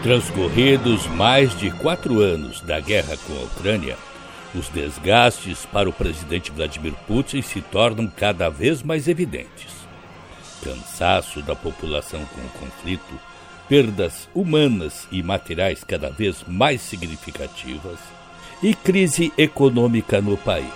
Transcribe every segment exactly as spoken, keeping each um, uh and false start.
Transcorridos mais de quatro anos da guerra com a Ucrânia, os desgastes para o presidente Vladimir Putin se tornam cada vez mais evidentes. Cansaço da população com o conflito, perdas humanas e materiais cada vez mais significativas e crise econômica no país.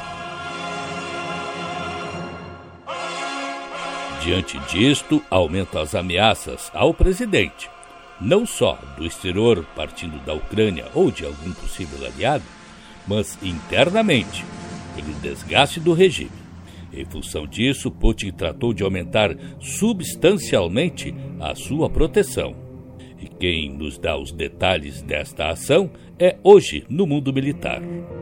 Diante disto, aumentam as ameaças ao presidente, não só do exterior partindo da Ucrânia ou de algum possível aliado, mas internamente, pelo desgaste do regime. Em função disso, Putin tratou de aumentar substancialmente a sua proteção. E quem nos dá os detalhes desta ação é hoje no mundo militar.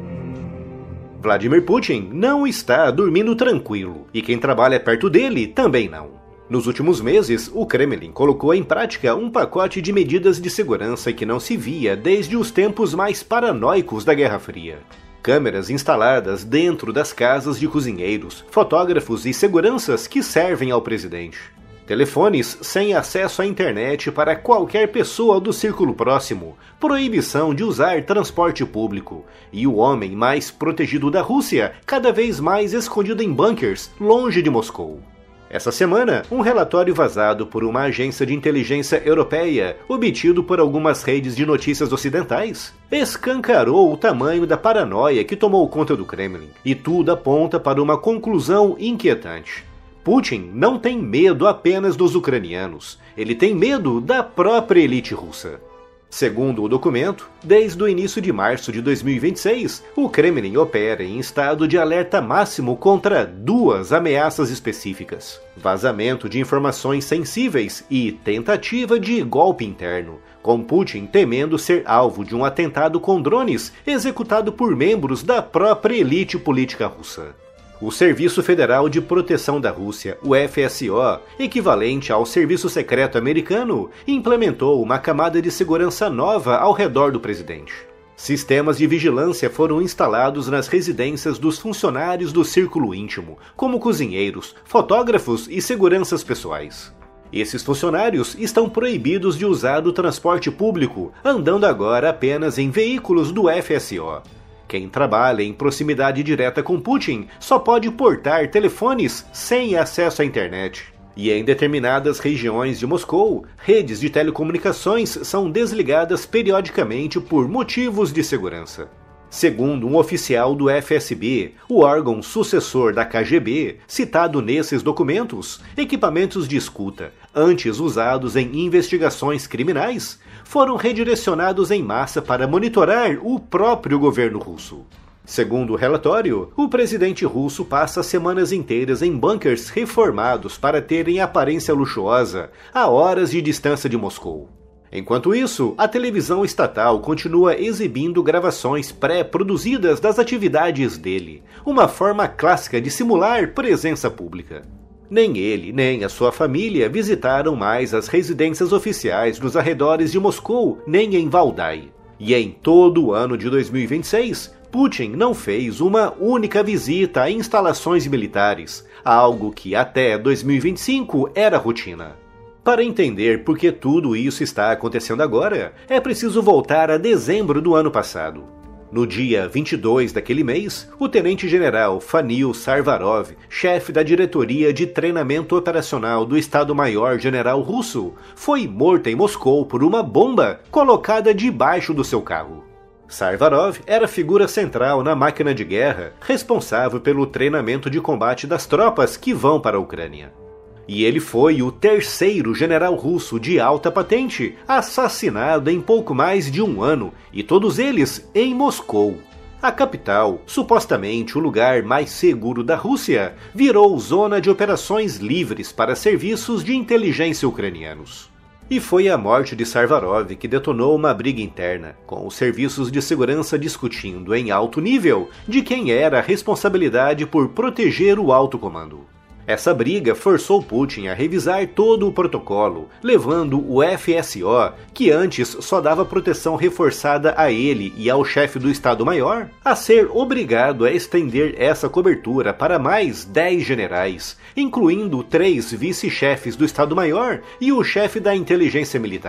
Vladimir Putin não está dormindo tranquilo, e quem trabalha perto dele também não. Nos últimos meses, o Kremlin colocou em prática um pacote de medidas de segurança que não se via desde os tempos mais paranoicos da Guerra Fria. Câmeras instaladas dentro das casas de cozinheiros, fotógrafos e seguranças que servem ao presidente. Telefones sem acesso à internet para qualquer pessoa do círculo próximo, proibição de usar transporte público, e o homem mais protegido da Rússia cada vez mais escondido em bunkers longe de Moscou. Essa semana, um relatório vazado por uma agência de inteligência europeia, obtido por algumas redes de notícias ocidentais, escancarou o tamanho da paranoia que tomou conta do Kremlin, e tudo aponta para uma conclusão inquietante. Putin não tem medo apenas dos ucranianos, ele tem medo da própria elite russa. Segundo o documento, desde o início de março de dois mil e vinte e seis, o Kremlin opera em estado de alerta máximo contra duas ameaças específicas: vazamento de informações sensíveis e tentativa de golpe interno, com Putin temendo ser alvo de um atentado com drones executado por membros da própria elite política russa. O Serviço Federal de Proteção da Rússia, o F S O, equivalente ao Serviço Secreto Americano, implementou uma camada de segurança nova ao redor do presidente. Sistemas de vigilância foram instalados nas residências dos funcionários do círculo íntimo, como cozinheiros, fotógrafos e seguranças pessoais. Esses funcionários estão proibidos de usar o transporte público, andando agora apenas em veículos do F S O. Quem trabalha em proximidade direta com Putin só pode portar telefones sem acesso à internet. E em determinadas regiões de Moscou, redes de telecomunicações são desligadas periodicamente por motivos de segurança. Segundo um oficial do F S B, o órgão sucessor da K G B, citado nesses documentos, equipamentos de escuta, antes usados em investigações criminais, foram redirecionados em massa para monitorar o próprio governo russo. Segundo o relatório, o presidente russo passa semanas inteiras em bunkers reformados para terem aparência luxuosa, a horas de distância de Moscou. Enquanto isso, a televisão estatal continua exibindo gravações pré-produzidas das atividades dele, uma forma clássica de simular presença pública. Nem ele, nem a sua família visitaram mais as residências oficiais nos arredores de Moscou, nem em Valdai. E em todo o ano de dois mil e vinte e seis, Putin não fez uma única visita a instalações militares, algo que até dois mil e vinte e cinco era rotina. Para entender por que tudo isso está acontecendo agora, é preciso voltar a dezembro do ano passado. No dia vinte e dois daquele mês, o tenente-general Fanil Sarvarov, chefe da diretoria de treinamento operacional do Estado-Maior-General russo, foi morto em Moscou por uma bomba colocada debaixo do seu carro. Sarvarov era figura central na máquina de guerra, responsável pelo treinamento de combate das tropas que vão para a Ucrânia. E ele foi o terceiro general russo de alta patente assassinado em pouco mais de um ano, e todos eles em Moscou. A capital, supostamente o lugar mais seguro da Rússia, virou zona de operações livres para serviços de inteligência ucranianos. E foi a morte de Sarvarov que detonou uma briga interna, com os serviços de segurança discutindo em alto nível de quem era a responsabilidade por proteger o alto comando. Essa briga forçou Putin a revisar todo o protocolo, levando o F S O, que antes só dava proteção reforçada a ele e ao chefe do Estado-Maior, a ser obrigado a estender essa cobertura para mais dez generais, incluindo três vice-chefes do Estado-Maior e o chefe da inteligência militar.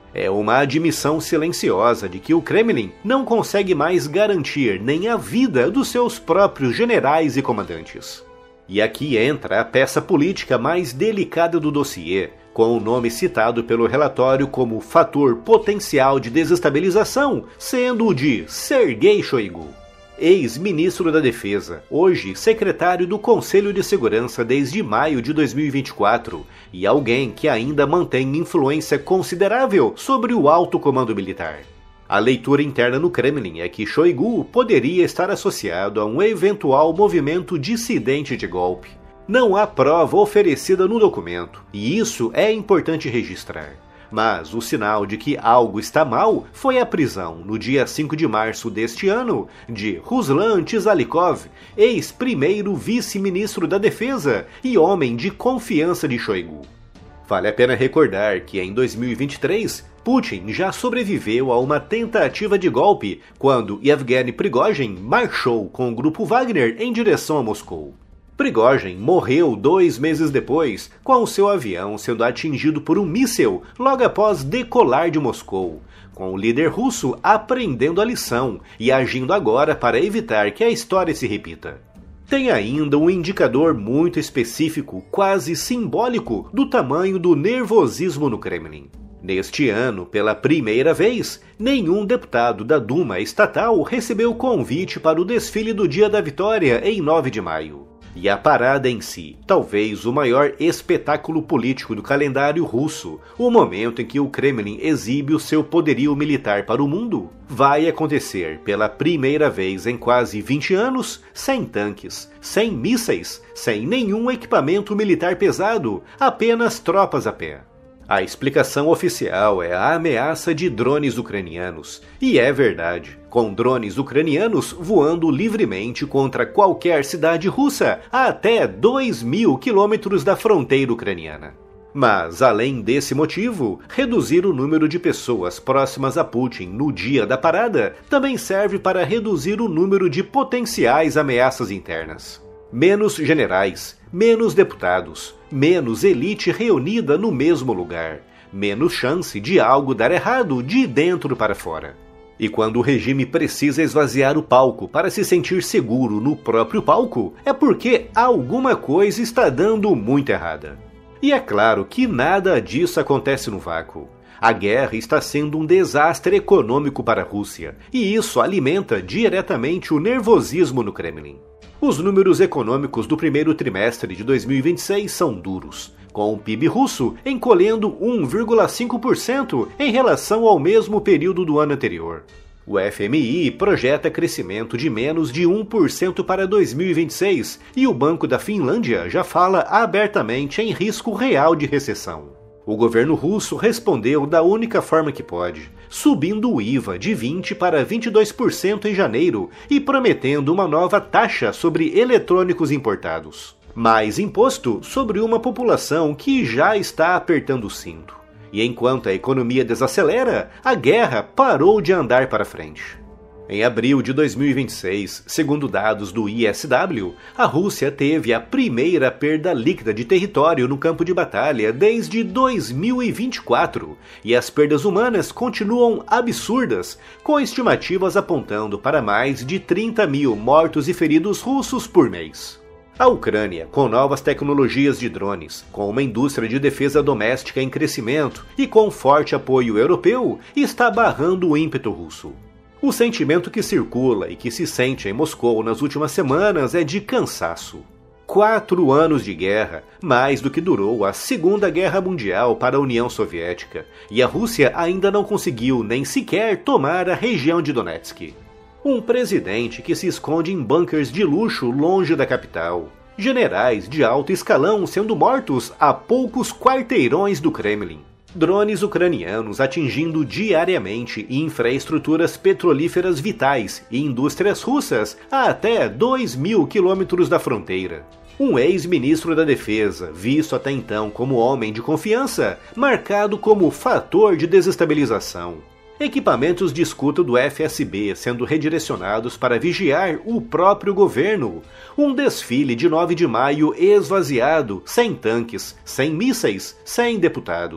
É uma admissão silenciosa de que o Kremlin não consegue mais garantir nem a vida dos seus próprios generais e comandantes. E aqui entra a peça política mais delicada do dossiê, com o nome citado pelo relatório como fator potencial de desestabilização, sendo o de Sergei Shoigu, ex-ministro da Defesa, hoje secretário do Conselho de Segurança desde maio de dois mil e vinte e quatro, e alguém que ainda mantém influência considerável sobre o alto comando militar. A leitura interna no Kremlin é que Shoigu poderia estar associado a um eventual movimento dissidente de golpe. Não há prova oferecida no documento, e isso é importante registrar. Mas o sinal de que algo está mal foi a prisão, no dia cinco de março deste ano, de Ruslan Tsalikov, ex-primeiro vice-ministro da Defesa e homem de confiança de Shoigu. Vale a pena recordar que em dois mil e vinte e três, Putin já sobreviveu a uma tentativa de golpe quando Yevgeny Prigozhin marchou com o grupo Wagner em direção a Moscou. Prigozhin morreu dois meses depois, com seu avião sendo atingido por um míssil logo após decolar de Moscou, com o líder russo aprendendo a lição e agindo agora para evitar que a história se repita. Tem ainda um indicador muito específico, quase simbólico, do tamanho do nervosismo no Kremlin. Neste ano, pela primeira vez, nenhum deputado da Duma estatal recebeu convite para o desfile do Dia da Vitória em nove de maio. E a parada em si, talvez o maior espetáculo político do calendário russo, o momento em que o Kremlin exibe o seu poderio militar para o mundo, vai acontecer pela primeira vez em quase vinte anos, sem tanques, sem mísseis, sem nenhum equipamento militar pesado, apenas tropas a pé. A explicação oficial é a ameaça de drones ucranianos. E é verdade, com drones ucranianos voando livremente contra qualquer cidade russa a até dois mil quilômetros da fronteira ucraniana. Mas, além desse motivo, reduzir o número de pessoas próximas a Putin no dia da parada também serve para reduzir o número de potenciais ameaças internas. Menos generais, menos deputados, menos elite reunida no mesmo lugar, menos chance de algo dar errado de dentro para fora. E quando o regime precisa esvaziar o palco para se sentir seguro no próprio palco, é porque alguma coisa está dando muito errada. E é claro que nada disso acontece no vácuo. A guerra está sendo um desastre econômico para a Rússia, e isso alimenta diretamente o nervosismo no Kremlin. Os números econômicos do primeiro trimestre de dois mil e vinte e seis são duros, com o P I B russo encolhendo um vírgula cinco por cento em relação ao mesmo período do ano anterior. O F M I projeta crescimento de menos de um por cento para dois mil e vinte e seis e o Banco da Finlândia já fala abertamente em risco real de recessão. O governo russo respondeu da única forma que pode, subindo o I V A de vinte por cento para vinte e dois por cento em janeiro e prometendo uma nova taxa sobre eletrônicos importados. Mais imposto sobre uma população que já está apertando o cinto. E enquanto a economia desacelera, a guerra parou de andar para frente. Em abril de dois mil e vinte e seis, segundo dados do I S W, a Rússia teve a primeira perda líquida de território no campo de batalha desde dois mil e vinte e quatro, e as perdas humanas continuam absurdas, com estimativas apontando para mais de trinta mil mortos e feridos russos por mês. A Ucrânia, com novas tecnologias de drones, com uma indústria de defesa doméstica em crescimento e com forte apoio europeu, está barrando o ímpeto russo. O sentimento que circula e que se sente em Moscou nas últimas semanas é de cansaço. Quatro anos de guerra, mais do que durou a Segunda Guerra Mundial para a União Soviética, e a Rússia ainda não conseguiu nem sequer tomar a região de Donetsk. Um presidente que se esconde em bunkers de luxo longe da capital. Generais de alto escalão sendo mortos a poucos quarteirões do Kremlin. Drones ucranianos atingindo diariamente infraestruturas petrolíferas vitais e indústrias russas a até dois mil quilômetros da fronteira. Um ex-ministro da Defesa, visto até então como homem de confiança, marcado como fator de desestabilização. Equipamentos de escuta do F S B sendo redirecionados para vigiar o próprio governo. Um desfile de nove de maio esvaziado, sem tanques, sem mísseis, sem deputados.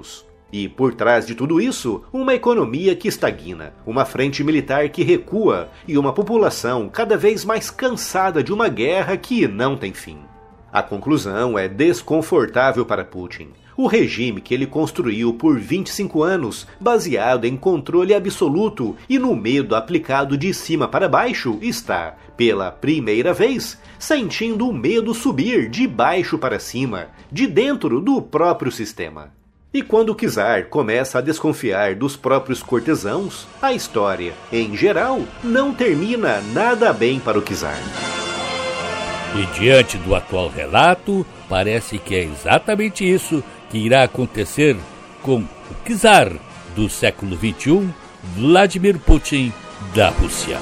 E, por trás de tudo isso, uma economia que estagna, uma frente militar que recua e uma população cada vez mais cansada de uma guerra que não tem fim. A conclusão é desconfortável para Putin. O regime que ele construiu por vinte e cinco anos, baseado em controle absoluto e no medo aplicado de cima para baixo, está, pela primeira vez, sentindo o medo subir de baixo para cima, de dentro do próprio sistema. E quando o czar começa a desconfiar dos próprios cortesãos, a história, em geral, não termina nada bem para o czar. E diante do atual relato, parece que é exatamente isso que irá acontecer com o czar do século vinte e um, Vladimir Putin, da Rússia.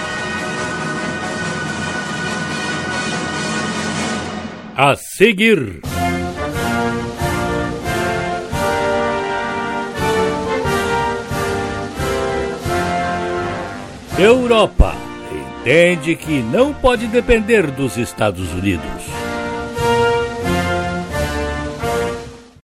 A seguir... Europa entende que não pode depender dos Estados Unidos.